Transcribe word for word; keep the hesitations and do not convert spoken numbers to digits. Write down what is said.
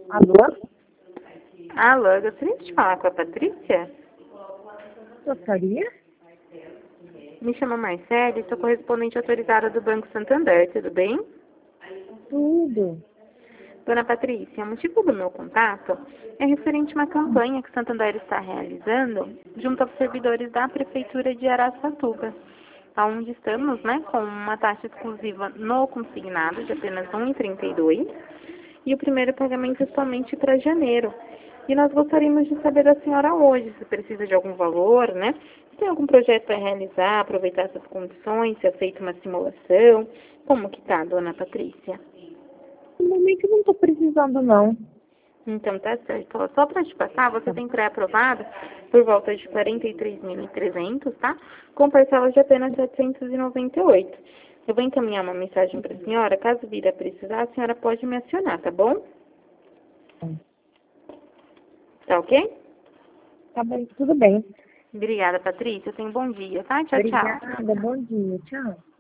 Alô? Alô, gostaria de falar com a Patrícia? Gostaria? Me chamo Marcele, sou correspondente autorizada do Banco Santander, tudo bem? Tudo. Dona Patrícia, o motivo do meu contato é referente a uma campanha que o Santander está realizando junto aos servidores da Prefeitura de Araçatuba, onde estamos, né, com uma taxa exclusiva no consignado de apenas um vírgula trinta e dois e o primeiro pagamento somente para janeiro. E nós gostaríamos de saber da senhora hoje, se precisa de algum valor, né? Se tem algum projeto para realizar, aproveitar essas condições, se aceita uma simulação. Como que tá, dona Patrícia? No momento eu não estou precisando, não. Então tá certo. Ó, só para te passar, você tem pré-aprovado por volta de quarenta e três mil e trezentos, tá? Com parcelas de apenas setecentos e noventa e oito. Eu vou encaminhar uma mensagem para a senhora. Caso vir a precisar, a senhora pode me acionar, tá bom? Tá ok? Tá bem, tudo bem. Obrigada, Patrícia. Tenha um bom dia, tá? Tchau, tchau. Obrigada, bom dia. Tchau.